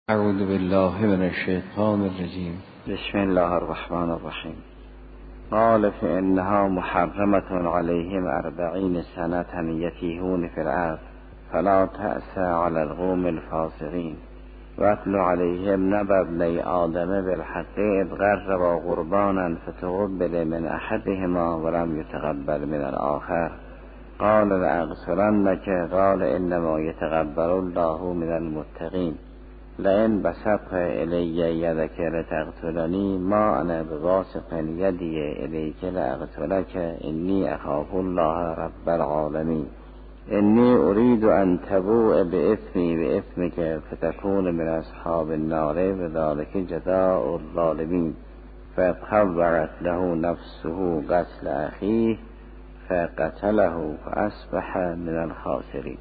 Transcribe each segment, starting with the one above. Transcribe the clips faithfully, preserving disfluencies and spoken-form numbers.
اعوذ بالله من الشیطان الرجیم. بسم الله الرحمن الرحیم. قال فإنها محرمة عليهم أربعين سنة يتيهون في الأرض فلا تأس على القوم الفاسقين واتل عليهم نبأ ابني آدم بالحق إذ قربا قربانا فتقبل من أحدهما ولم يتقبل من الآخر قال لأقتلنك قال إنما يتقبل الله من المتقين لئن بسطت إلي يدك لتقتلني ما أنا بباسط يدي إليك لأقتلك إني أخاف الله رب العالمين إني أريد أن تبوء بإثمي بإثمك فتكون من أصحاب النار وذلك جزاء الظالمين فتخبرت له نفسه قتل أخيه فقتله فأصبح من الخاسرين.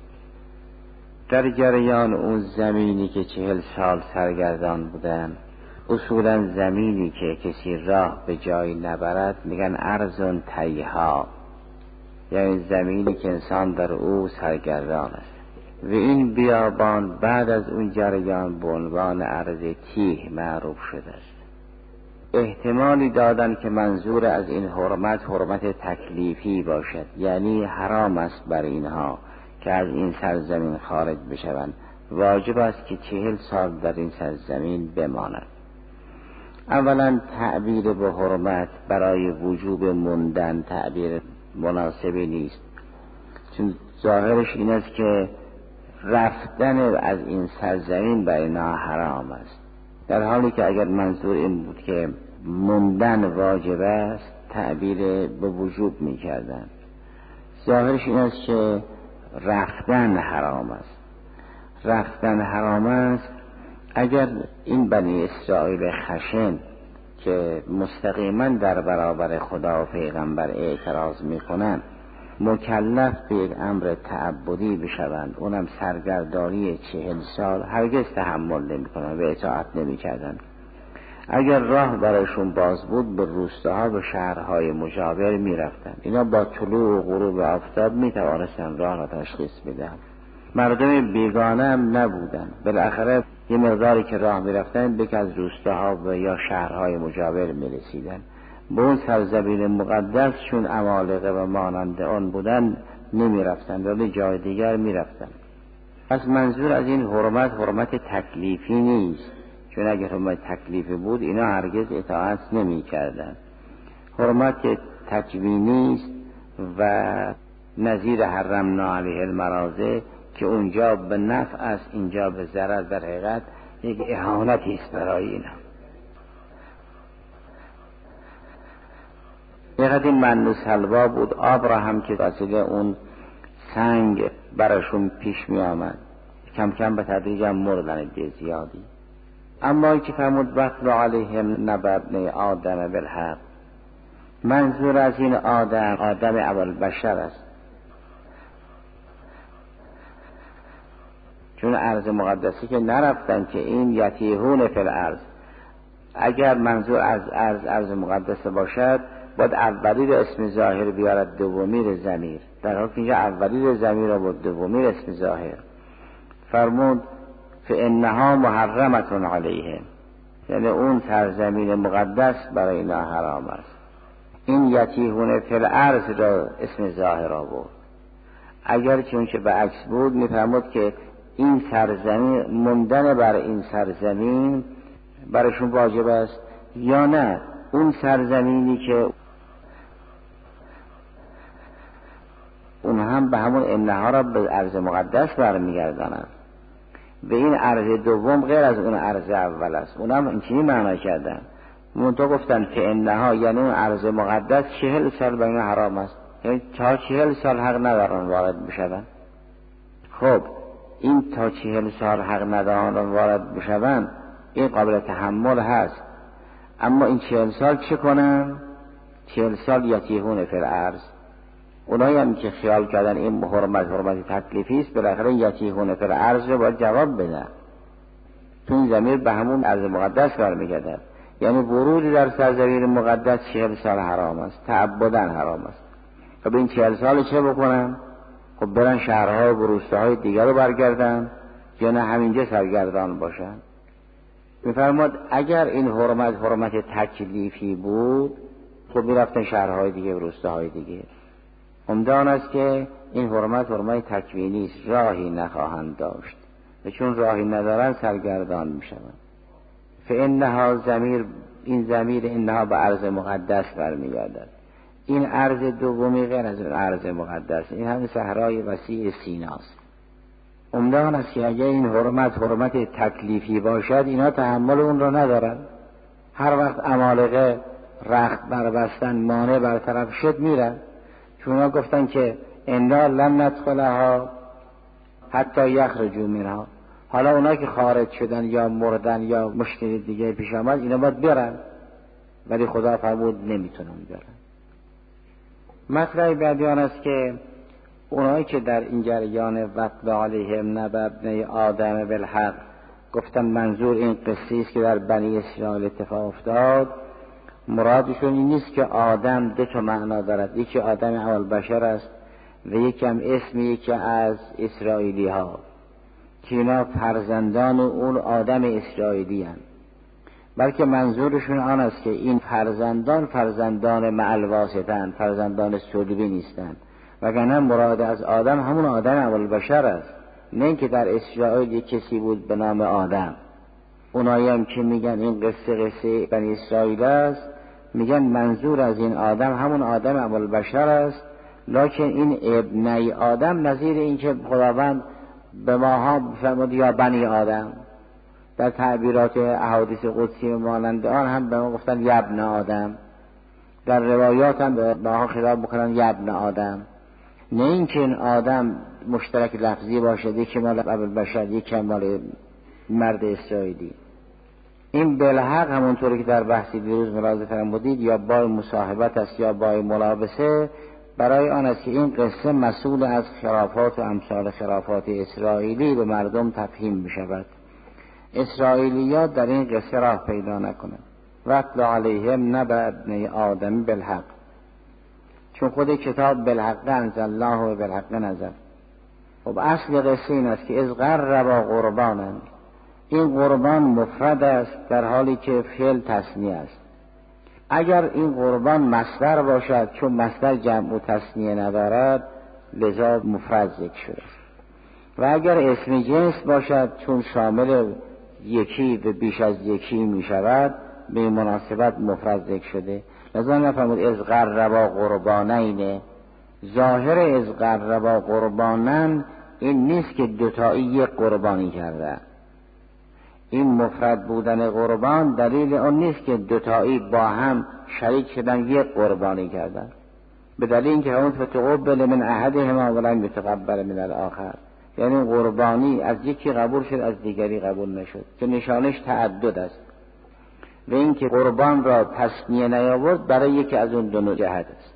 در جریان اون زمینی که چهل سال سرگردان بودن، اصولا زمینی که کسی راه به جایی نبرد میگن ارض تیها، یعنی زمینی که انسان در او سرگردان است. و این بیابان بعد از اون جریان به عنوان ارض تیه معروف شده است. احتمالی دادن که منظور از این حرمت حرمت تکلیفی باشد، یعنی حرام است بر اینها که از این سرزمین خارج بشوند، واجب است که چهل سال در این سرزمین بمانند. اولا تعبیر به حرمت برای وجوب موندن تعبیر مناسبی نیست، چون ظاهرش این است که رفتن از این سرزمین بر اینها حرام است، در حالی که اگر منظور این بود که موندن واجب است تعبیر به وجوب می کردن. ظاهرش این است که رفتن حرام است. رفتن حرام است اگر این بنی اسرائیل خشن که مستقیما در برابر خدا و پیغمبر اعتراض میکنند مکلف به یک امر تعبدی بشوند، اونم سرگردانی چهل سال، هرگز تحمل نمیکنند و اطاعت نمیکردند. اگر راه برایشون باز بود به روستاها و شهرهای مجاور میرفتند. اینا با طلوع و غروب آفتاب میتوانستند راه را تشخیص بدهند. مردم بیگانه هم نبودند. بالاخره یه مقداری که راه میرفتند به از روستاها و یا شهرهای مجاور میرسیدند. به اون سرزمین مقدس چون عمالقه و مانند آن بودند نمیرفتند ولی جای دیگر میرفتند. پس منظور از این حرمت حرمت تکلیفی نیست، چون اگر حرمت تکلیفی بود اینا هرگز اطاعت نمی کردن. حرمت تکوینی است و نظیر حرمنا علیه المراضع که اونجا به نفع است اینجا به ضرر، در حقیقت یک اهانتی است برای اینا. یک قدیم منو سلوا بود، آب را هم که واسه اون سنگ براشون پیش می آمد کم کم به تدریج هم مردن به زیادی. اما که فرمود واتل علیهم نبأ ابنی آدم بالحق، منظور از این آدم آدم اول بشر است، چون ارض مقدسی که نرفتن که این یتیهون فی الارض. اگر منظور از ارض ارض مقدس باشد باید اولی رو اسم ظاهر بیارد دومی رو ضمیر، در حالی که اینجا اولی رو ضمیر رو بود دومی رو اسم ظاهر. فرمود فإنها محرمة علیهم، یعنی اون سرزمین مقدس برای اینا حرام است. این یتیهون فی الارض را اسم ظاهر آورد. اگر چون که به عکس بود میفرمود که این سرزمین موندن بر این سرزمین برایشون واجب است یا نه اون سرزمینی که اون هم به همون انها را به ارض مقدس برمیگرداند. و این ارض دوم غیر از اون ارض اول است، اونم اینچنین معنا کردن. منتها گفتن که انها یعنی اون ارض مقدس چهل سال بین حرام است، یعنی تا چهل سال حق ندارن وارد بشون. خب این تا چهل سال حق ندارن وارد بشون این قابل تحمل هست، اما این چهل سال چه کنن؟ چهل سال یتیهون فی الارض. اونایی هم که خیال کردن این حرمت حرمت تکلیفی است بالاخره یتیهون فی الارض رو باید جواب بدن، چون ضمیر به همون ارض مقدس برمیگردد. یعنی ورودی در سرزمین مقدس چهل سال حرام است، تعبداً حرام است. خب این چهل سال چه بکنن؟ خب برن شهرها و روستاهای دیگر رو برگردن یا نه همینجا سرگردان باشن؟ میفرماد اگر این حرمت حرمت تکلیفی بود خب میرفتن شهرهای دیگه و روستاهای دیگه. عمده آن است که این حرمت حرمت تکوینی است، راهی نخواهند داشت و چون راهی ندارن سرگردان میشوند. فانها ضمیر، این ضمیر انها به ارض مقدس برمیگردد. این ارض دومی غیر از ارض مقدس، این همین صحرای وسیع سیناست. عمده آن است که اگر این حرمت حرمت تکلیفی باشد اینا تحمل اون رو ندارن. هر وقت عمالقه رخت بربستن مانع برطرف شد میرن، چون اونا گفتن که انا لن ندخلها حتی یخرجوا منها. حالا اونا که خارج شدن یا مردن یا مشکل دیگه پیش آمد اینا باید برن، ولی خدا فرمود نمیتونن برن. مطلب بعدی آن است که اونایی که در این جریان وَاتْلُ عَلَیْهِمْ نَبَأَ ابْنَیْ آدَمَ بِالْحَقِّ گفتن منظور این قصه است که در بنی اسرائیل اتفاق افتاد، مرادشون این نیست که آدم دو تا معنا دارد، یکی آدم اول بشر است و یکی هم اسم یکی از اسرائیلی ها که اینا فرزندان اون آدم اسرائیلی هستند، بلکه منظورشون آن است که این فرزندان فرزندان مع الواسطه‌اند، فرزندان صلبی نیستند، وگرنه مراد از آدم همون آدم اول بشر است، نه اینکه در اسرائیل یک کسی بود به نام آدم. اونایی هم که میگن این قصه قصه بنی اسرائیل است میگن منظور از این آدم همون آدم اول بشر است، لکن این ابنی آدم نظیر این که خداوند به ماها بفرمود یا بنی آدم. در تعبیرات احادیث قدسی مانند آن هم به ما گفتن یا ابن آدم، در روایات هم به ماها خطاب بکنن یا ابن آدم. نه اینکه این آدم مشترک لفظی باشد، یکی مال اول بشر یکی مال مرد اسرائیلی. این بالحق همونطوری که در بحثی دیروز ملاحظه فرمودید یا با مصاحبت است یا با ملابسه، برای آن است که این قصه مسئول از خرافات و امثال خرافات اسرائیلی به مردم تفهیم می شود. اسرائیلیات در این قصه راه پیدا نکنند. وَاتْلُ عَلَیْهِمْ نَبَأَ ابْنَیْ آدَمَ بِالْحَقِّ، چون خود کتاب بالحق انزل الله و بالحق نزل. خب اصل قصه این است که از قربا قربانند، این قربان مفرد است در حالی که فعل تثنیه است. اگر این قربان مصدر باشد، چون مصدر جمع و تثنیه ندارد لذا مفرد ذکر شده، و اگر اسم جنس باشد چون شامل یکی و بیش از یکی می شود به مناسبت مفرد ذکر شده. لذا نفهمید از قربا قربانین، ظاهر از قربا قربانن این نیست که دوتایی یک قربانی کرده. این مفرد بودن قربان دلیل اون نیست که دوتایی با هم شریک شدن یک قربانی کردن، به دلیل اینکه همون فتقبل من احدهما ولم یتقبل من الاخر، یعنی قربانی از یکی قبول شد از دیگری قبول نشد، که نشانش تعدد است. و اینکه قربان را تثنیه نیاورد برای یکی از اون دو جهت است.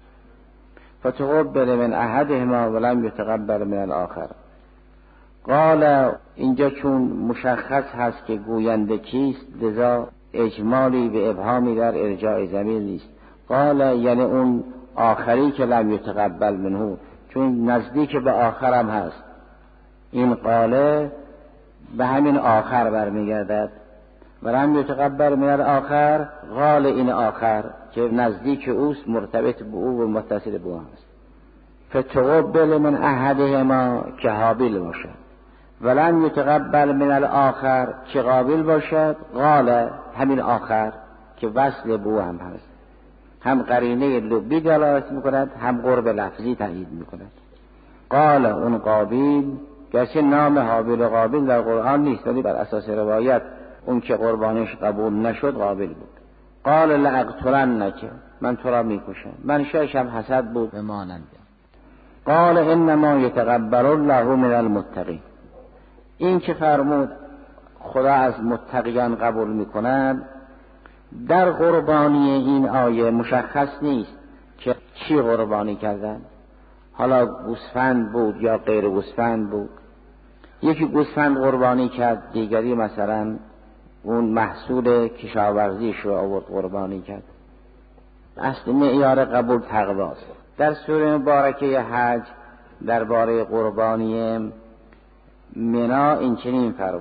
فتقبل من احدهما ولم یتقبل من الاخر. قال اینجا چون مشخص هست که گوینده کیست لذا اجمالی به ابهامی در ارجاع ضمیر نیست. قال یعنی اون آخری که لم یتقبل منه، چون نزدیک به آخرم هست. این قاله به همین آخر برمیگردد و لم یتقبل من الاخر، قال این آخر که نزدیک اوست مرتبط به او و متصل به او هست. فتقبل من احدهما که حابیل باشد، ولن یتقبل من الاخر که قابل باشد، قال همین آخر که وصل به او هم هست، هم قرینه لبی دلالت میکند هم قرب لفظی تایید میکند. قال اون قابیل، گرچه نام حابیل و قابیل در قرآن نیست ولی بر اساس روایت اون که قربانش قبول نشد قابل بود. قال لاقتلنک، من تو را میکشم. من شایشم حسد بود به مانند. قال انما یتقبل الله من المتقین، این که فرمود خدا از متقیان قبول میکند، در قربانی این آیه مشخص نیست که چی قربانی کردن، حالا گوسفند بود یا غیر گوسفند بود. یکی گوسفند قربانی کرد، دیگری مثلا اون محصول کشاورزیش رو آورد قربانی کرد. اصل معیار قبول تقواست. در سوره مبارکه حج درباره قربانی منا این چنین فرمود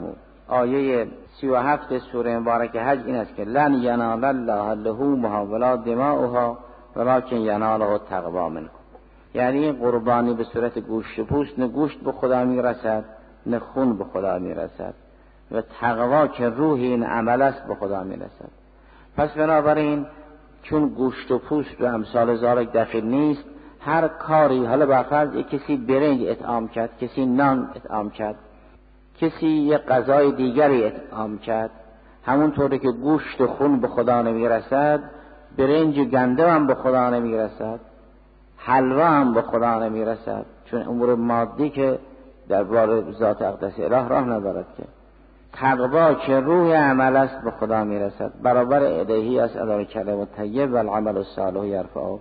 آیه سی و هفت سوره مبارکه حج این است که لن ینال الله لحومها ولا دماؤها ولکن یناله التقوی منکم. یعنی قربانی به صورت گوشت و پوست نه گوشت به خدا میرسد نه خون به خدا میرسد و تقوا که روح این عمل است به خدا میرسد. پس بنابراین چون گوشت و پوست و امثال ذالک داخل نیست، هر کاری، حالا بخاطر کسی برنج اطعام کرد، کسی نان اطعام کرد، کسی یه غذای دیگری اطعام کرد، همونطوری که گوشت و خون به خدا نمیرسد، برنج و گندم هم به خدا نمیرسد، حلوا هم به خدا نمیرسد، چون امور مادی که در بار ذات اقدس اله راه ندارد. که تقوا که روح عمل است به خدا میرسد، برابر الهی است ادای کلمه طیب و العمل الصالح یرفعه.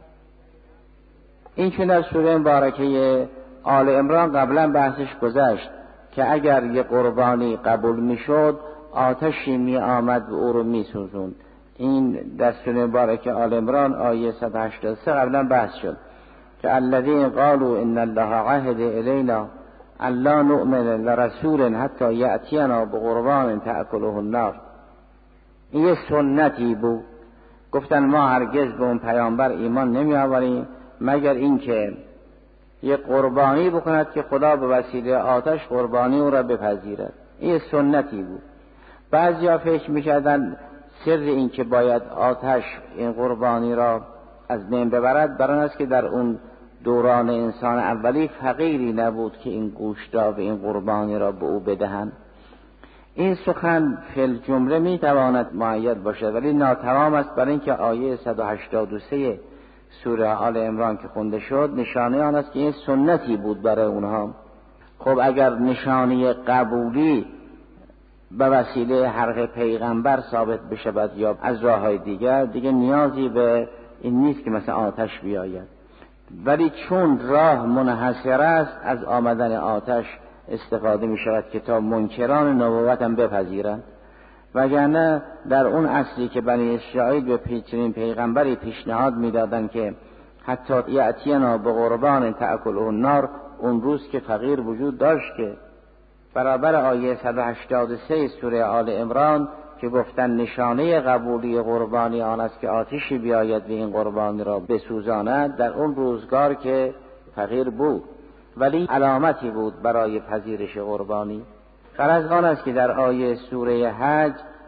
این چون در سوره مبارکه آل عمران قبلا بحثش گذشت که اگر یه قربانی قبول میشد آتشی می آمد و او رو می سوزوند. این در سوره مبارکه آل عمران آیه صد و هشتاد و سه قبلا بحث شد که الذین قالوا ان الله عهد الینا الا نؤمن لرسول حتی یأتینا بقربان تأکله النار. این یه سنتی بود، گفتن ما هرگز به اون پیامبر ایمان نمی آوریم مگر اینکه یه قربانی بکند که خدا به وسیله آتش قربانی او را بپذیرد. این یه سنتی بود. بعضیا فکر میکردن سر این که باید آتش این قربانی را از بین ببرد برای است که در اون دوران انسان اولی فقیری نبود که این گوشتا و این قربانی را به او بدهند. این سخن فی الجمله میتواند مؤید باشد ولی ناتمام است، برای اینکه آیه صد و هشتاد و سه سوره آل عمران که خونده شد نشانه آن است که این سنتی بود برای اونها. خب اگر نشانه قبولی به وسیله حرق پیغمبر ثابت بشود یا از راههای دیگر، دیگه نیازی به این نیست که مثلا آتش بیاید. ولی چون راه منحصر است از آمدن آتش استفاده می شود که تا منکران نبوت هم بپذیرند، وگرنه در اون اصلی که بنی اسرائیل به پیچرین پیغمبری پیشنهاد میدادند که حتی یأتینا به قربان تأکله النار، اون روز که فقیر وجود داشت که برابر آیه صد و هشتاد و سه سوره آل عمران که گفتن نشانه قبولی قربانی آن است که آتشی بیاید و این قربانی را بسوزاند، در اون روزگار که فقیر بود ولی علامتی بود برای پذیرش قربانی. غرض آن است که در آیه سوره حج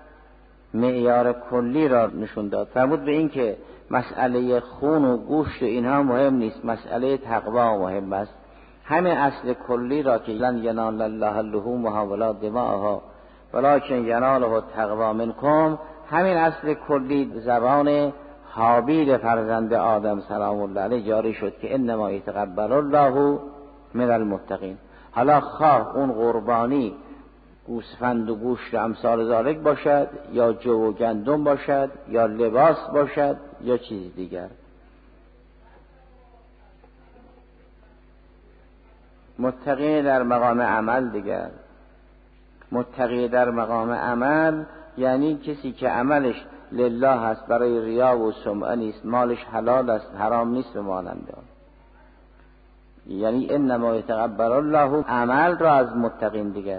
معیار کلی را نشون داد، فرمود به این که مسئله خون و گوشت و اینها مهم نیست، مسئله تقوا مهم است. همه اصل کلی را که لن ینال الله لحومها ولا دماؤها ولکن یناله التقوی منکم، همین اصل کلی زبان حابیل فرزند آدم سلام الله علیه جاری شد که انما یتقبل الله من المتقین. حالا خواه اون قربانی گوسفند و گوشت و امثال ذالک باشد یا جو و گندم باشد یا لباس باشد یا چیز دیگر. متقی در مقام عمل دیگر، متقی در مقام عمل یعنی کسی که عملش لله است، برای ریا و سمعه نیست، مالش حلال است، حرام نیست به ماننده. یعنی انما یتقبل الله عمل را از متقین دیگر.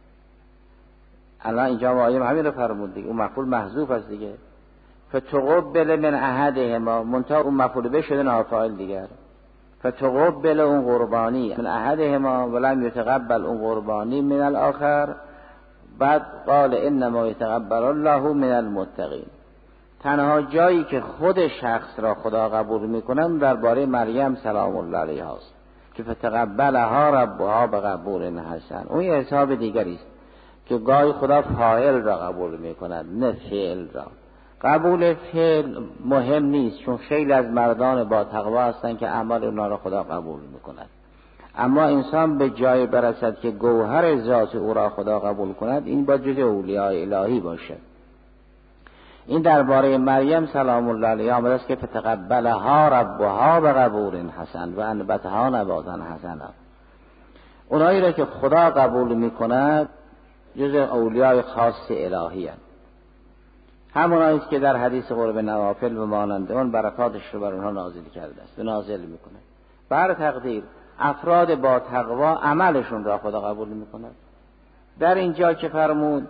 الان اینجا آیه همین رو فرمود دیگه، اون مفعول محذوف است دیگه. فتقبل من احدهما، منتها اون مفعول به شده نافعل دیگر. فتقبل اون قربانی من احدهما ولم یتقبل اون قربانی من الاخر. بعد قال انما یتقبل الله من المتقین. تنها جایی که خود شخص را خدا قبول میکنن درباره مریم سلام الله علیها است که فتقبلها ربها بقبول حسن. اون یه حساب دیگری است که گاهی خدا فاعل را قبول میکند نه فعل را. قبول فعل مهم نیست، چون خیلی از مردان با تقوا هستند که اعمال اونا را خدا قبول میکند. اما انسان به جای برسد که گوهر ذات او را خدا قبول کند، این با جز اولیاء الهی باشد. این درباره مریم سلام الله علیها آمده است که فتقبلها ربها بقبول حسن و انبتها نباتا حسنا. اونایی را که خدا قبول میکند جز اولیاء خاص الهی هستند. همونایی که در حدیث قرب نوافل و مانند اون برکاتش رو بر اونها نازل کرده است و نازل میکنه. بر تقدیر افراد با تقوا عملشون را خدا قبول میکند. در اینجا که فرمود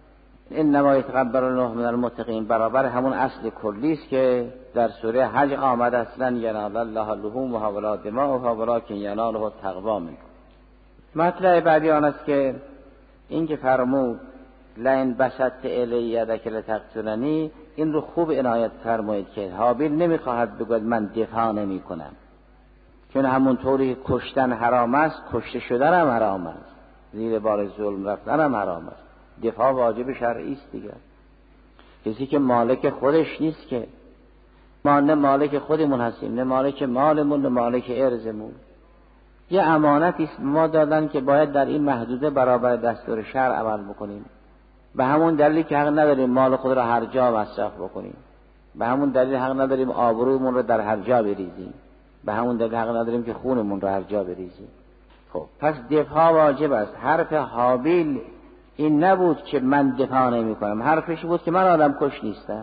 انما یتقبل الله من المتقین، برابر همون اصل کلی است که در سوره حج آمد اصلا ینال الله لحومها ولا دماؤها ولکن یناله التقوی منکم. مطلب بعدی آن است که این که فرمود لئن بسطت الی یدک لتقتلنی، این رو خوب عنایت فرمایید که حابیل نمیخواهد بگوید من دفاع نمی کنم، چون همونطوری که کشتن حرام است کشته شدن هم حرام است، زیر بار ظلم رفتن هم حرام است. دفاع واجب شرعی است دیگر. کسی که مالک خودش نیست که ما نه مالک خودمون هستیم، نه مالک مالمون، نه مالک ارزمون. یه امانتی است ما دادن که باید در این محدوده برابر دستور شرع عمل بکنیم. به همون دلیلی که حق نداریم مال خود را هر جا مصرف بکنیم، به همون دلیل حق نداریم آبرومون رو در هر جا بریزیم، به همون دلیل حق نداریم که خونمون رو هر جا بریزیم. خب پس دفاع واجب است. حرف حابیل این نبود که من دفاع نمی کنم، حرفش بود که من آدم کش نیستم.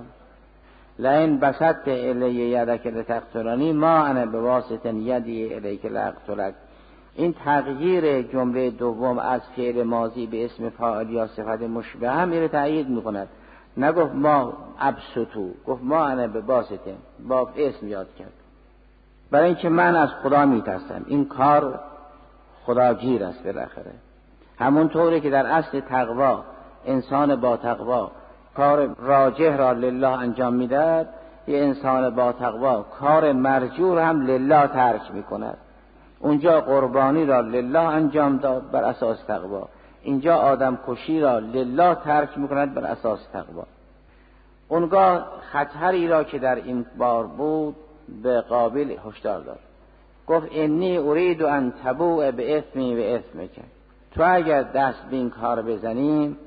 لئن بسطت الی یدک لتقتلنی ما انا بواسط یدی الیک لاقتلک. این تغییر جمله دوم از فعل ماضی به اسم فاعل یا صفت مشبه هم میره تأیید میکند. نگفت ما ابسطو، گفت ما انا بواسط، با اسم یاد کرد. برای اینکه من از خدا میترسم، این کار خداگیر است بالاخره. همونطوری که در اصل تقوا انسان با تقوا کار راجح را لله انجام میدهد، یه انسان با تقوا کار مرجو هم لله ترک میکند. اونجا قربانی را لله انجام داد بر اساس تقوا، اینجا آدم کشی را لله ترک میکند بر اساس تقوا. اونگاه خطری را که در این بار بود به قابل هشدار داد. گفت انی ارید ان تبوء باسمی و اسمک، تو اگر دست به این کار بزنیم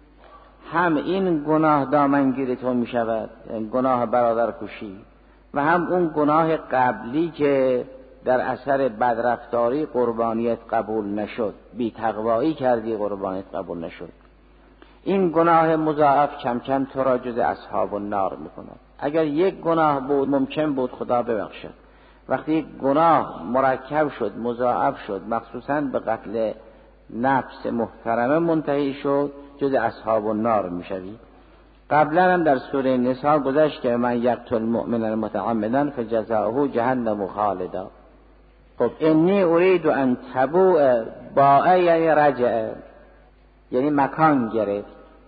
هم این گناه دامنگیر تو می شود، گناه برادر کشی، و هم اون گناه قبلی که در اثر بدرفتاری قربانیت قبول نشد، بی تقوایی کردی قربانیت قبول نشد. این گناه مضاعف کم کم تو را جز اصحاب النار می کند. اگر یک گناه بود ممکن بود خدا ببخشد، وقتی گناه مرکب شد مضاعف شد، مخصوصا به قتل نفس محترمه منتهی شد، جز اصحاب النار میشوی. قبلا هم در سوره نساء گذشت که من یقتل مؤمنا متعمدا فجزاؤه جهنم خالدا. خب انی ارید ان تبوء باء یعنی رجع، یعنی مکان گرفت.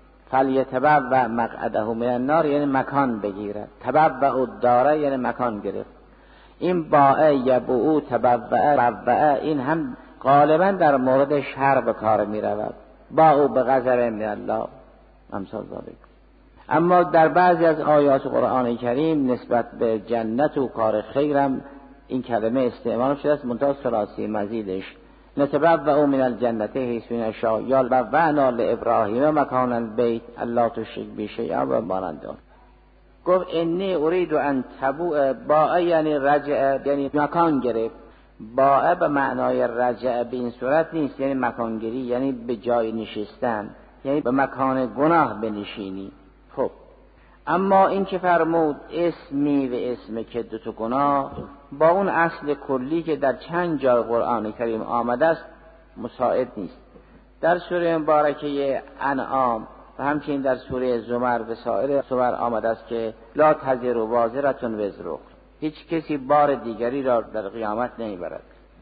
فلیتبوأ مقعده من النار یعنی مکان بگیرد. تبوأ الدار یعنی مکان گرفت. این باء یبوء تبوأ ربع این هم غالبا در مورد شر به کار می رود. با او به غضب من الله امثال ذالک. اما در بعضی از آیات قرآن کریم نسبت به جنت و کار خیرم این کلمه استعمال شده است، منتها ثلاثی مزیدش نتبوأ من الجنت حیث نشاء یا بوأنا لابراهیم مکان البیت الا تشرک بی شیئا و مانند آن. گفت انی ارید ان تبوء باء یعنی رجع یعنی مکان گرفت. باء به معنای رجع به این صورت نیست، یعنی مکانگیری، یعنی به جای نشستن، یعنی به مکان گناه بنشینی. خب اما این که فرمود اسمی و اسم که دو تا گناه با اون اصل کلی که در چند جای قرآن کریم آمده است مساعد نیست. در سوره مبارکه انعام و همچنین در سوره زمر و سایر سور آمده است که لا تزر وازرة وزر اخرى، هیچ کسی بار دیگری را در قیامت نمیبرد.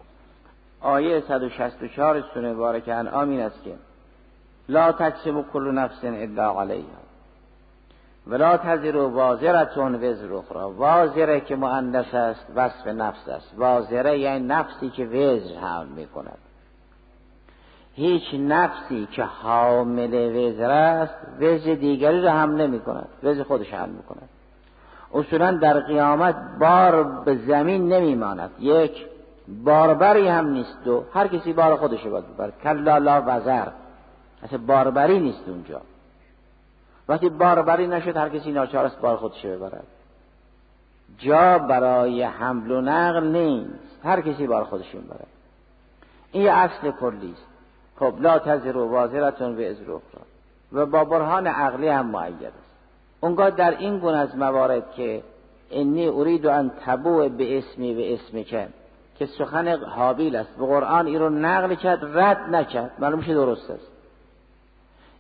آیه صد و شصت و چهار سوره مبارکه انعام این است که لا تکسب کل نفس الا علیها ولا تزر وازرة وزر اخرى. وازره که مؤنث است وصف نفس است، وازره یعنی نفسی که وزر حمل میکند. هیچ نفسی که حامل وزر است وزر دیگری را حمل نمیکند، وزر خودش حمل میکند. اصولا در قیامت بار به زمین نمیماند، یک باربری هم نیست، دو هر کسی بار خودش باید ببرد. کلا لا وزر، اصلا باربری نیست اونجا. وقتی باربری نشد هر کسی ناچار است بار خودش ببرد. جا برای حمل و نقل نیست، هر کسی بار خودش میبرد. این یه اصل کلی است. خب لا تزر وازرة وزر اخرى و با برهان عقلی هم مؤید است. اونگاه در این گونه از موارد که انی ارید ان تبوء به اسمی و اسمک که سخن حابیل است، به قرآن این رو نقل کرد رد نکرد، معلوم میشه درست است.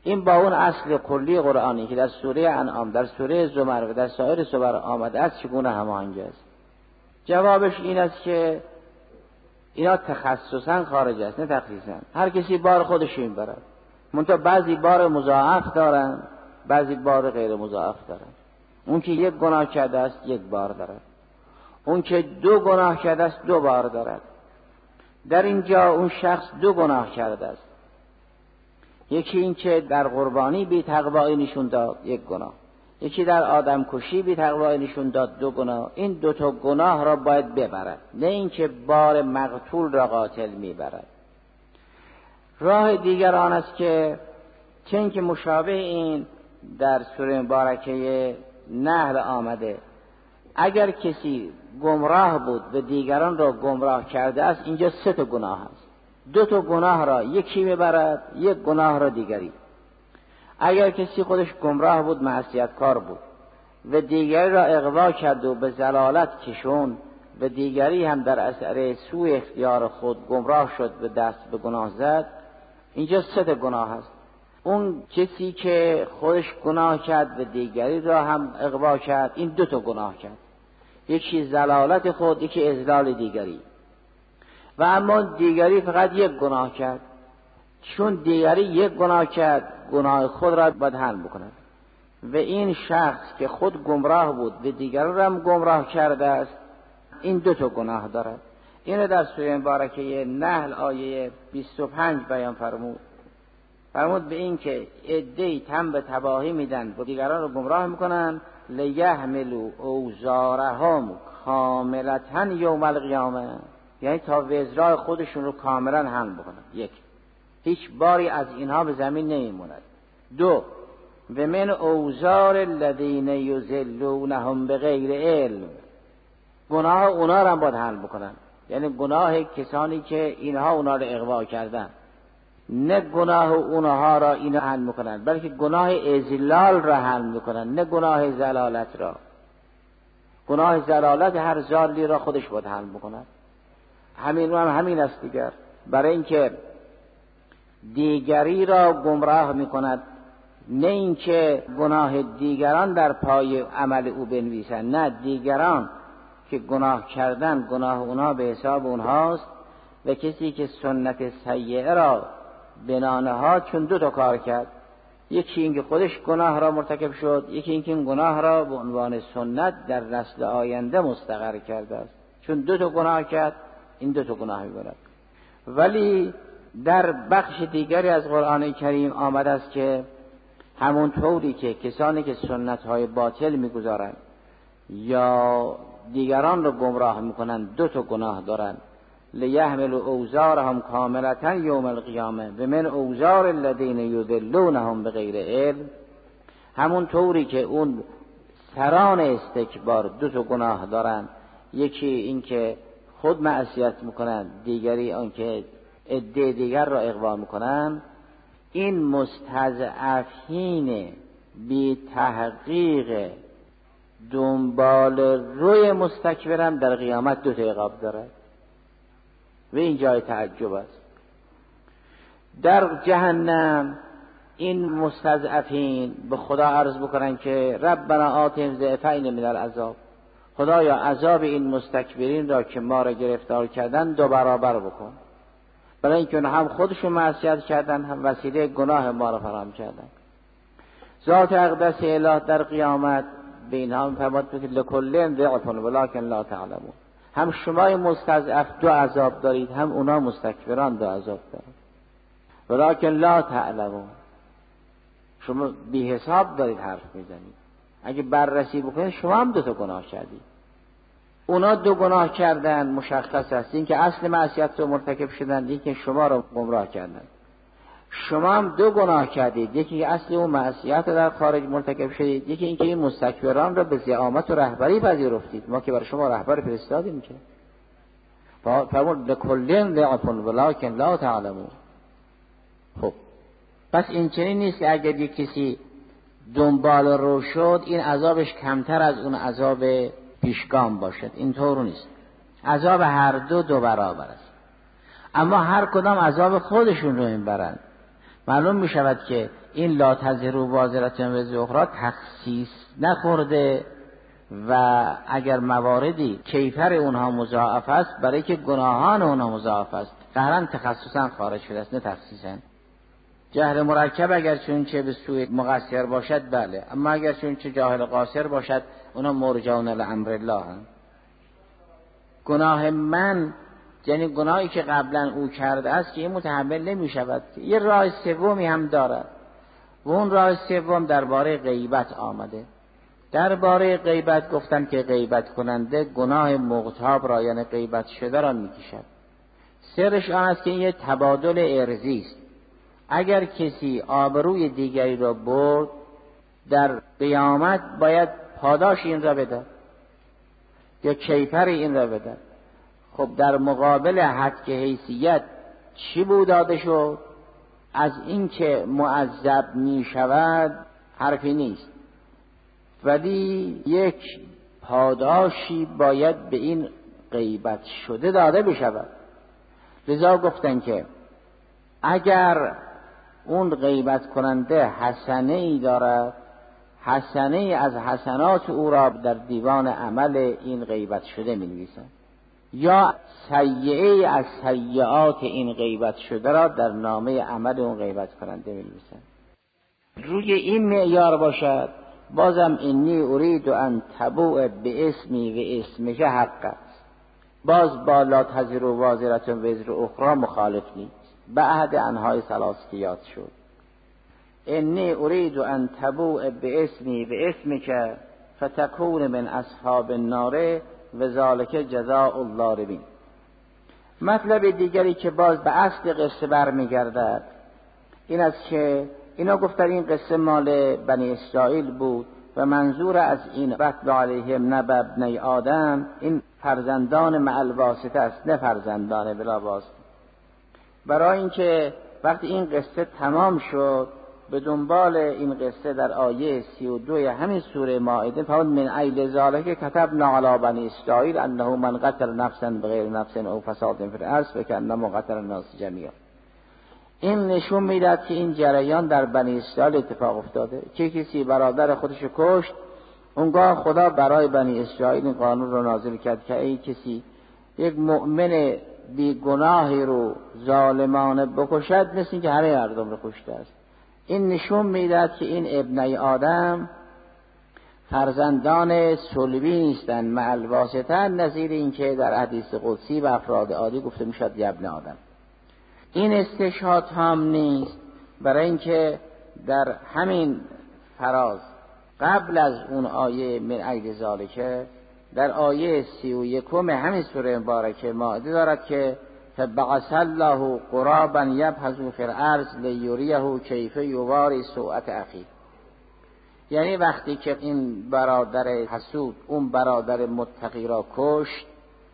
این با اون اصل کلی قرآنی که در سوره انعام، در سوره زمر و در سایر سور آمده است چگونه هماهنگ است؟ جوابش این است که اینا تخصصا خارج است، نه تخصیصا. هر کسی بار خودش این برد، منتها بعضی بار مضاعف دارن، بعضی بار غیر مضاعف دارن. اون که یک گناه کرده است یک بار دارد، اون که دو گناه کرده است دو بار دارد. در اینجا اون شخص دو گناه کرده است، یکی این که در قربانی بی تقوایی نشون داد یک گناه، یکی در آدم کشی بی تقوایی نشون داد دو گناه. این دو تا گناه را باید ببرد، نه اینکه بار مقتول را قاتل میبرد. راه دیگر آن است که چون که مشابه این در سوره مبارکه نحل آمده، اگر کسی گمراه بود و دیگران را گمراه کرده است، اینجا سه تا گناه است. دو تا گناه را یکی میبرد، یک گناه را دیگری. اگر کسی خودش گمراه بود، معصیتکار بود و دیگری را اغوا کرد و به ضلالت کشوند و دیگری هم در اثر سوء اختیار خود گمراه شد و دست به گناه زد، اینجا سه تا گناه است. اون کسی که خودش گناه کرد و دیگری را هم اغوا کرد، این دو تا گناه کرد، یکی ضلالت خود، یکی اضلال دیگری. و اما دیگری فقط یک گناه کرد، چون دیگری یک گناه کرد گناه خود را باید حل بکند. و این شخص که خود گمراه بود و دیگران را هم گمراه کرده است، این دو تا گناه دارد. این در سوره مبارکه نحل آیه بیست و پنج بیان فرمود. فرمود به این که عده‌ای تن به تباهی میدن و دیگران رو گمراه میکنن، لیحملوا اوزارهم کاملة یوم القیامه، یعنی تا وزرای خودشون رو کاملا حمل بکنن. یک، هیچ باری از اینها به زمین نمیموند. دو، و من اوزار الذین یضلونهم بغیر علم، گناه اونا رو هم باید حل بکنن، یعنی گناه کسانی که اینها اونا رو اغوا کردن، نه گناه اونها را اینا حل میکنن، بلکه گناه اذلال را حل میکنن، نه گناه زلالت را. گناه زلالت هر ضالی را خودش باید حل میکنن. همین رو هم همین است دیگر، برای اینکه دیگری را گمراه میکند، نه اینکه گناه دیگران در پای عمل او بنویسن، نه، دیگران که گناه کردن گناه اونها به حساب اونهاست. و کسی که سنت سیئه را بنانها، چون دو تا کار کرد، یکی اینکه خودش گناه را مرتکب شد، یکی اینکه این گناه را به عنوان سنت در نسل آینده مستقر کرده است. چون دو تا گناه کرد، این دو تا گناه می‌برد. ولی در بخش دیگری از قرآن کریم آمده است که همون طوری که کسانی که سنت‌های باطل می‌گذارند یا دیگران را گمراه می‌کنند دو تا گناه دارند، لیحملوا اوزارهم کاملة یوم القیامه و من اوزار الذین یضلونهم بغیر علم، همون طوری که اون سران استکبار دو تا گناه دارند، یکی این که خود معصیت میکنند، دیگری آن که عده دیگر را اغوا میکنند. این مستضعفین بی تحقیق دنبال روی مستکبرم در قیامت دو تا عقاب دارد و این جای تعجب است. در جهنم این مستضعفین به خدا عرض بکنن که ربنا آتهم ضعفین من العذاب، خدایا عذاب این مستکبرین را که ما را گرفتار کردن دو برابر بکن، برای اینکه هم خودشون معصیت کردن هم وسیله گناه ما را فراهم کردن. ذات اقدس اله در قیامت به اینها می‌فرماد که لکل ضعف ولکن لا تعلمون، هم شما مستضعف دو عذاب دارید، هم اونا مستکبران دو عذاب دارند، ولکن لا تعلمون، شما بی حساب دارید حرف میزنید. اگه بررسی بکنید شما هم دو تا گناه کردید. اونا دو گناه کردن مشخص است، این که اصل معصیت رو مرتکب شدن، یکی که شما رو گمراه کردن. شما هم دو گناه کردید، یکی که اصل اون معصیت رو در خارج مرتکب شدید، یکی این که این مستکبران رو به زعامت و رهبری پذیرفتید. ما که برای شما رهبر فرستادیم که فرمود لکل ضعف ولکن لا تعلمون. خب پس این چنین نیست که اگر یک کسی دنبال رو شد این عذابش کمتر از اون عذاب پیشگام باشد، اینطور نیست. عذاب هر دو دو برابر است، اما هر کدام عذاب خودشون رو میبرند. معلوم می شود که این لا تزر وازرة وزر اخرى تخصیص نخورده و اگر مواردی کیفر اونها مضاعف است برای که گناهان اونها مضاعف است قهرن تخصصا خارج شده است نه تخصیصا. جهل مرکب اگر چون چه به سوی مقصر باشد بله، اما اگر چون چه جاهل قاصر باشد اونها مرجعون لامر الله هم. گناه من یعنی گناهی که قبلا او کرده است که این متحمل نمی شود. یه راه سومی هم دارد و اون راه سوم درباره غیبت آمده. درباره غیبت گفتن که غیبت کننده گناه مغتاب را یعنی غیبت شده را میکشد. سرش آن است که این یه تبادل ارضی است. اگر کسی آبروی دیگری را برد در قیامت باید پاداش این را بده یا کیفر این را بده. خب در مقابل حق حیثیت چی بود داده شد؟ از این که معذب می شود حرفی نیست، ولی یک پاداشی باید به این غیبت شده داده بشود. لذا گفتن که اگر اون غیبت کننده حسنه ای دارد، حسنه ای از حسنات او را در دیوان عمل این غیبت شده می نویسن، یا سیئه ای از سیئات این غیبت شده را در نامه عمل اون غیبت کننده می نویسن. روی این معیار باشد بازم انی ارید ان تبوء به اسمی و اسمک حق است. باز با لا تزر وازرة وزر اخرى مخالف نیست. بعد انهای ثلاث که یاد شد انی ارید ان تبوء به اسمی و اسمک فتکون من اصحاب النار و ذالک جزاء الضاربین. مطلب دیگری که باز به اصل قصه برمیگردد این است که اینا گفتن این قصه مال بنی اسرائیل بود و منظور از این وَاتْلُ عَلَیْهِمْ نَبَأَ ابْنَیْ آدم این فرزندان مع الواسطه است نه فرزندان بلا واسطه. برای اینکه وقتی این قصه تمام شد به دنبال این قصه در آیه سی و دو همین سوره مائده فرمود من اجل ذلک کتبنا علی بنی اسرائیل انه من قتل نفسا بغیر نفس او فساد فی الارض فکأنما قتل الناس جمیعا. این نشون میداد که این جریان در بنی اسرائیل اتفاق افتاده که کسی برادر خودش کشت، اونگاه خدا برای بنی اسرائیل این قانون رو نازل کرد که ای کسی یک مؤمن بی گناهی رو ظالمانه بکشد مثل این که همه مردم رو کشته است. این نشون میداد که این ابنای آدم فرزندان صلبی نیستن مع الواسطه، نظیر این که در حدیث قدسی و افراد عادی گفته میشد یا ابن آدم. این استشهاد هم نیست، برای اینکه در همین فراز قبل از اون آیه من اجل ذالک در آیه سی و یکم همین سوره مبارکه مائده دارد که فبعث الله غرابا یبحث فی الارض لیریه کیف یواری سوءة اخیه. یعنی وقتی که این برادر حسود اون برادر متقی را کشت،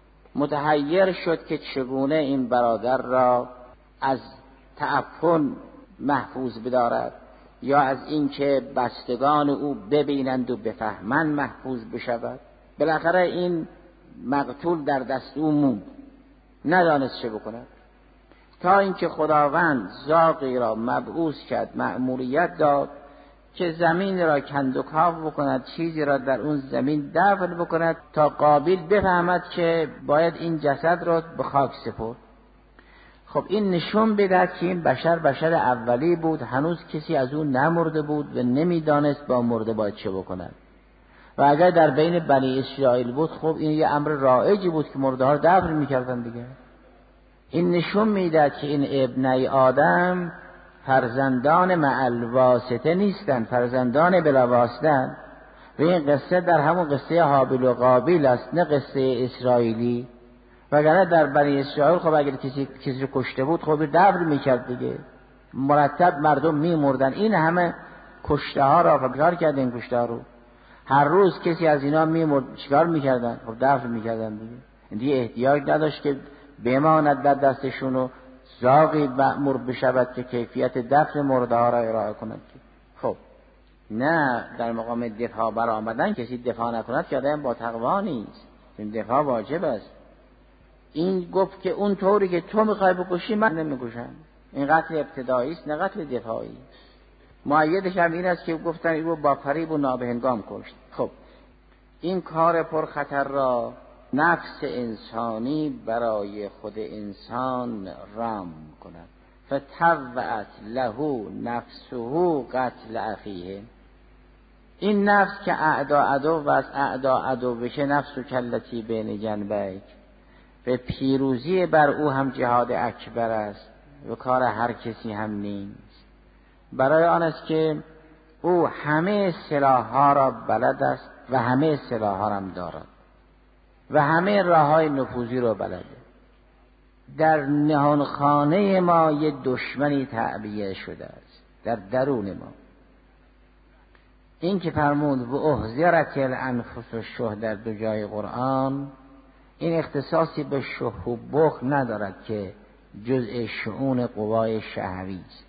متحیر شد که چگونه این برادر را از تعفن محفوظ بدارد یا از اینکه بستگان او ببینند و بفهمند محفوظ بشود. بالاخره این مقتول در دست او موند، ندانست چه بکند، تا اینکه خداوند زاغی را مبعوث کرد، مأموریت داد که زمین را کندوکاو بکند، چیزی را در اون زمین دفن بکند تا قابیل بفهمد که باید این جسد را به خاک سپرد. خب این نشون بده که این بشر بشر اولی بود، هنوز کسی از اون نمرده بود و نمیدانست با مرده باید چه بکند. و اگر در بین بنی اسرائیل بود خب این یه امر رایجی بود که مرده ها رو دفن میکردن دیگه. این نشون میده که این ابنای آدم فرزندان مع الواسطه نیستن، فرزندان بلا واسطه. و این قصه در همون قصه هابیل و قابیل است، نه قصه اسرائیلی. وگرنه در بنی اسرائیل خب اگر کسی کسی رو کشته بود خب دفن میکرد دیگه، مرتب مردم میمردن. این همه کشته ها را فکر کرد، این کشته ها رو هر روز کسی از اینا میمرد چیکار میکردن؟ خب دفن میکردن دیگه. دیگه احتیاج نداشت که بماند در دستشون و زاغی مأمور بشود که کیفیت دفن مرده ها را ارائه کند. خب نه در مقام دفاع بر آمدن کسی دفاع نکند که آدم با تقوا نیست، این دفاع واجب است. این گفت که اون طوری که تو میخوای بکشی من نمیکشم. این قتل ابتدایی است نه قتل دفاعی. مؤیدش هم این است که گفتن او با فریب و نابهنگام کشت. خب این کار پرخطر را نفس انسانی برای خود انسان رام کند. فتوعت له نفسه قتل اخیه. این نفس که اعدا عدو و از اعدا عدو بشه، نفس و کلتی بین جنبیک، به پیروزی بر او هم جهاد اکبر است و کار هر کسی هم نیست. برای آن است که او همه سلاح‌ها را بلد است و همه سلاح‌ها را هم دارد و همه راه‌های نفوذی را بلده. در نهانخانه ما یه دشمنی تعبیه شده است، در درون ما. این که فرمود و احذرت الانفس الشح در دو جای قرآن، این اختصاصی به شح و بخل ندارد که جزء شؤون قوای شهوی است.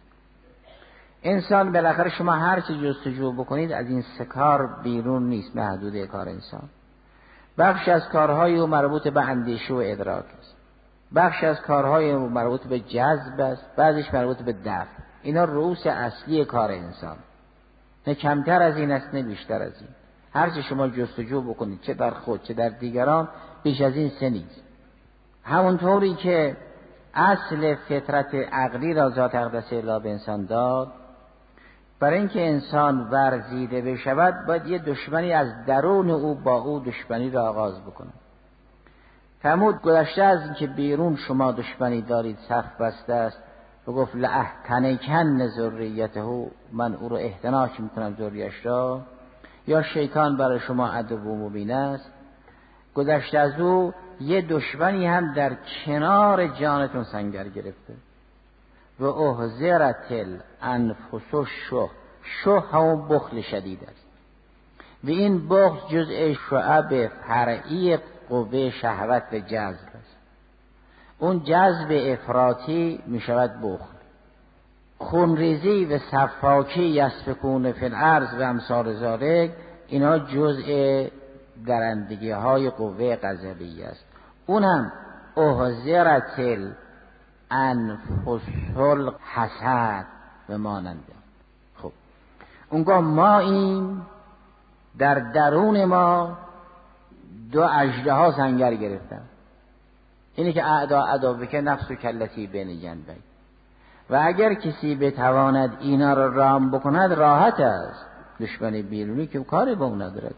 انسان بالاخره شما هر چی جستجو بکنید از این سه کار بیرون نیست، محدوده کار انسان. بخش از کارهای او مربوط به اندیشه و ادراک است، بخش از کارهای او مربوط به جذب است، بعضیش مربوط به دفع. اینا رؤوس اصلی کار انسان، نه کمتر از این است نه بیشتر از این. هر چی شما جستجو بکنید چه در خود چه در دیگران، بیش از این سه نیست. همونطوری که اصل فطرت عقلی را ذات اقدس اله به انسان داد، برای اینکه انسان ورزیده بشود باید یه دشمنی از درون او با او دشمنی را آغاز بکنه. فرمود گذشته از اینکه بیرون شما دشمنی دارید، صف بسته است و گفت لأحتنکن ذریته، من او رو احتناک میکنم ذریش را، یا شیطان برای شما عدو مبین است. گذشته از او یه دشمنی هم در کنار جانتون سنگر گرفته. و احذرت الانفس الشح، شح همون بخل شدید است و این بخل جزء شعب فرعی قوه شهوت و جذب است. اون جذب افراطی می شود بخل. خونریزی و صفاکی یسفکون فی الارض و امثال ذالک، اینا جزء درندگی های قوه غضبی است. اونم احذرت الانفس الحسد و ماننده. خب اونگاه ما این در درون ما دو اژدها سنگر گرفتن. اینی که اعدا عدو که نفس و کلتی بین جنبه، و اگر کسی بتواند اینا را رام بکند راحت است. دشمن بیرونی که کاری با اون ندارد،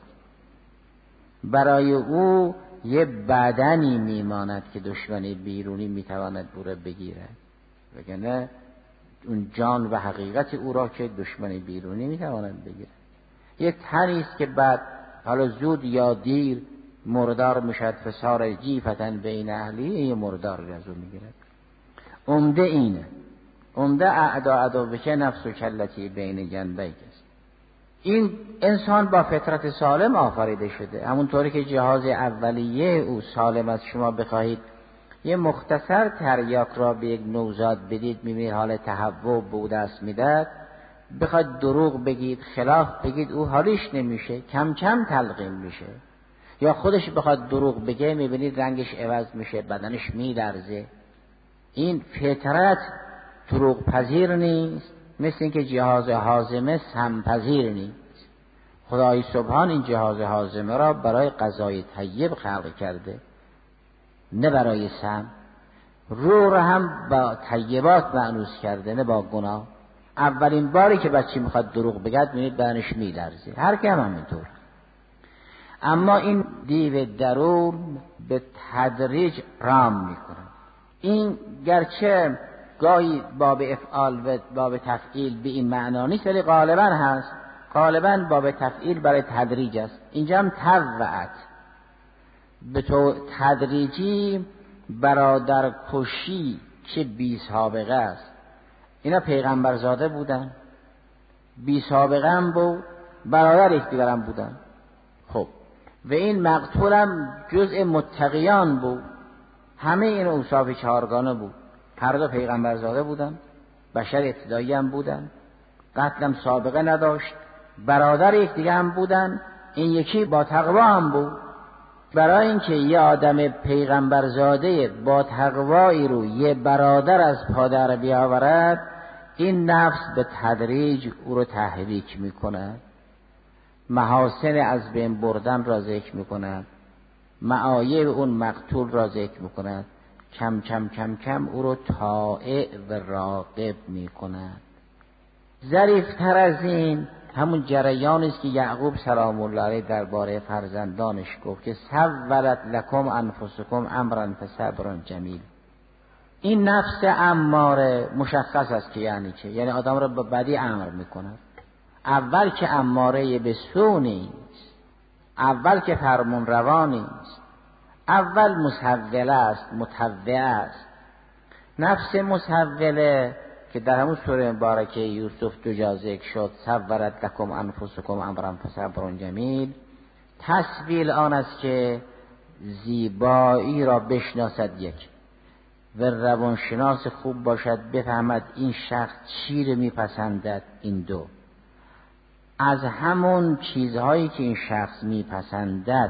برای او یه بدنی میماند که دشمن بیرونی میتواند او را بگیرد، وگرنه اون جان و حقیقت او را که دشمن بیرونی میتواند بگیرد. یه تنی است که بعد حالا زود یا دیر مردار میشد، فسار جیفتن بین اهلی، یه مردار از او میگیرد. عمده اینه، عمده اعدا عدو بشه نفس و کلتی بین جنبه است. این انسان با فطرت سالم آفریده شده، همونطوری که جهاز اولیه او سالم است. شما بخواهید یه مختصر تریاک را به یک نوزاد بدید، میبینید حال تهوع بوده است میداد. بخواید دروغ بگید، خلاف بگید، او حالیش نمیشه، کم کم تلقین میشه. یا خودش بخواد دروغ بگه، میبینید رنگش عوض میشه، بدنش میلرزه. این فطرت دروغ پذیر نیست، مثل اینکه جهاز هاضمه سم پذیر نیست. خدای سبحان این جهاز هاضمه را برای غذای طیب خلق کرده، نه برای سم. روح را هم با طیبات مأنوس کرده، نه با گناه. اولین باری که بچه میخواد دروغ بگد میبینید بدنش میلرزه، هر کی هم همینطور. اما این دیو درون به تدریج رام میکنه. این گرچه گاهی باب افعال و باب تفعیل به این معنا نیست، ولی غالبا هست. غالبا باب تفعیل برای تدریج است. اینجا هم توعت به تو تدریجی برادر کشی که بی سابقه است. اینا پیغمبرزاده بودن، بی سابقه هم بود، برادر یکدیگر هم بودن. خب و این مقتول هم جزء متقیان بود. همه این اوصاف چهارگانه بود. هر دو پیغمبرزاده بودن، بشر ابتدایی هم بودن، قتلم سابقه نداشت، برادر یکدیگر هم بودن. این یکی با تقوا هم بود. برای اینکه یه آدم پیغمبرزاده با تقوایی رو یه برادر از پادر بیاورد، این نفس به تدریج او رو تحریک میکند، محاسن از بین بردن را ذکر میکند، معایب اون مقتول را ذکر میکند، کم کم کم کم او رو طائع و راغب میکند. ظریفتر از این همون جریانی است که یعقوب سلام الله علیه درباره فرزندانش گفت که سولت لکم انفسکم امرا فصبر جمیل. این نفس اماره مشخص است که یعنی چه، یعنی آدم را به بدی امر میکند. اول که اماره به سو نیست، اول که فرمون روا نیست، اول مسوله است، متوعه است. نفس مسوله که در همون سوره مبارکه یوسف دو جا ذکر شد، سولت لکم انفسکم امرا فصبر جمیل، تسویل آن است که زیبایی را بشناسد یک و روانشناس خوب باشد، بفهمد این شخص چی رو میپسندد. این دو، از همون چیزهایی که این شخص میپسندد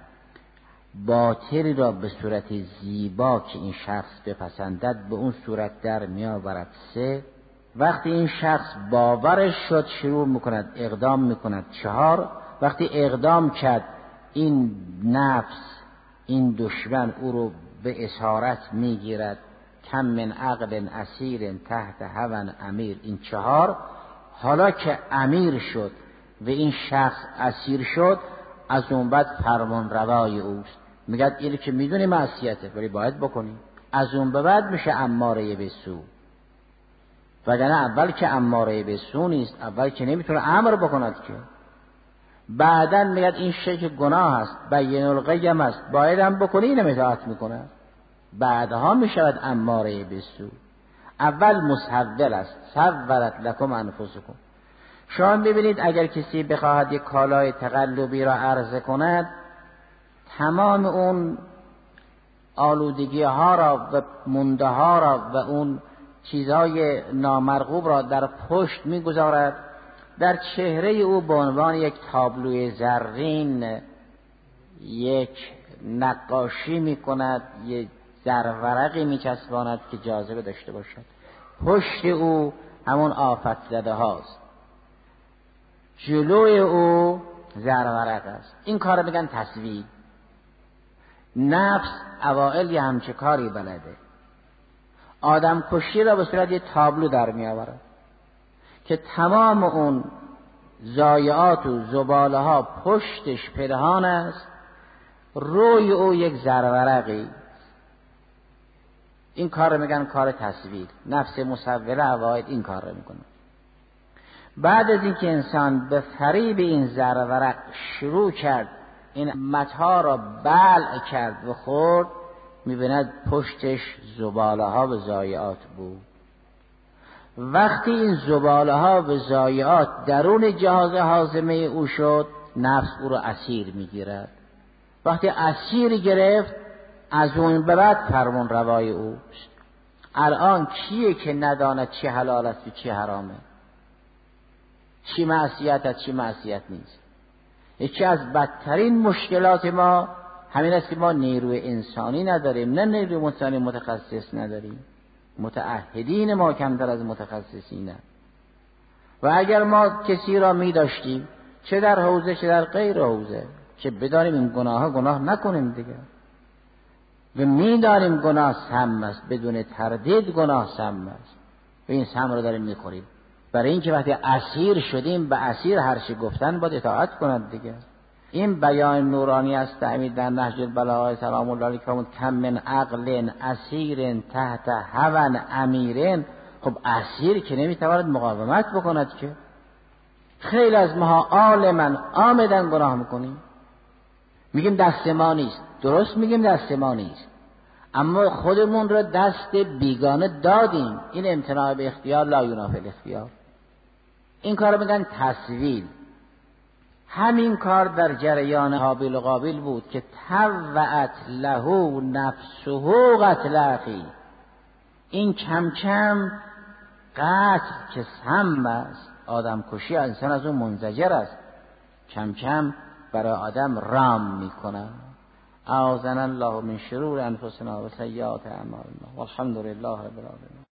باطلی را به صورت زیبا که این شخص بپسندد به اون صورت در میآورد. سه، وقتی این شخص باورش شد شروع میکند اقدام میکند. چهار، وقتی اقدام کرد این نفس، این دشمن او رو به اسارت میگیرد. کم من عقل اسیر تحت هوى امیر. این چهار، حالا که امیر شد و این شخص اسیر شد، از اون بعد فرمان روای اوست. میگه اینو که میدونی معصیته ولی باید بکنی. از اون به بعد میشه اماره به سو. وگرنه اول که اماره به سو نیست، اول که نمیتونه امر بکند که. بعدن میگه این شی که گناه است، بین القیم است، باید هم بکنی، اینم اطاعت میکنه. بعدها میشود اماره به سو. اول مسول است، سولت لکم انفسکم. شما ببینید اگر کسی بخواهد یک کالای تقلبی را عرضه کند، تمام اون آلودگی ها را و مونده ها را و اون چیزهای نامرغوب را در پشت میگذارد، در چهره او به عنوان یک تابلوی زرین یک نقاشی میکند، یک زرورقی میچسباند که جاذبه داشته باشد. پشت او همون آفت زده هاست، جلوی او زرورق است. این کار میگن تصویر. نفس اوائل یه همچه کاری بلده، آدم کشی را به صورت یه تابلو در می آورد که تمام اون ضایعات و زباله ها پشتش پنهان است، روی او یک زرورقی. این کار رو میگن کار تصویر. نفس مسوله اوائل این کار رو میکنه. بعد از اینکه انسان به فریب این زرورق شروع کرد، این متاع را بلع کرد و خورد، میبیند پشتش زباله ها و ضایعات بود. وقتی این زباله ها و ضایعات درون جهاز هاضمه او شد، نفس او را اسیر میگیرد. وقتی اسیر گرفت، از اون به بعد فرمان روای اوست. الان کیه که نداند چی حلال است و چی حرامه، چی معصیت است چی معصیت نیست؟ یکی از بدترین مشکلات ما همین است که ما نیروی انسانی نداریم، نه نیروی انسانی متخصص نداریم. متعهدین ما کمتر از متخصصینه. و اگر ما کسی را می داشتیم، چه در حوزه چه در غیر حوزه، که بدانیم این گناه ها گناه نکنیم دیگه، و می دانیم گناه سم است، بدون تردید گناه سم است و این سم رو داریم می خوریم. برای اینکه وقتی اسیر شدیم، به اسیر هر چی گفتن باید اطاعت کنند دیگه. این بیان نورانی است تعمید در نهج البلاغه سلام الله علیه که کم من عقل اسیر تحت هوى امیر. خب اسیر که نمیتواند مقاومت بکند که. خیلی از ماها عالما آمدن گناه میکنیم، میگیم دست ما نیست. درست میگیم دست ما نیست، اما خودمون رو دست بیگانه دادیم. این امتناع به اختیار لا ینافی الاختیار. این کار میگن تصویل. همین کار در جریان هابیل و قابیل بود که طوعت له نفسه قتل اخی. این کم کم قتل که سم است، آدم کشی انسان از اون منزجر است، کم کم برای آدم رام میکنه. اعاذنا الله من شرور انفسنا و سیئات اعمالنا والحمد لله رب العالمین.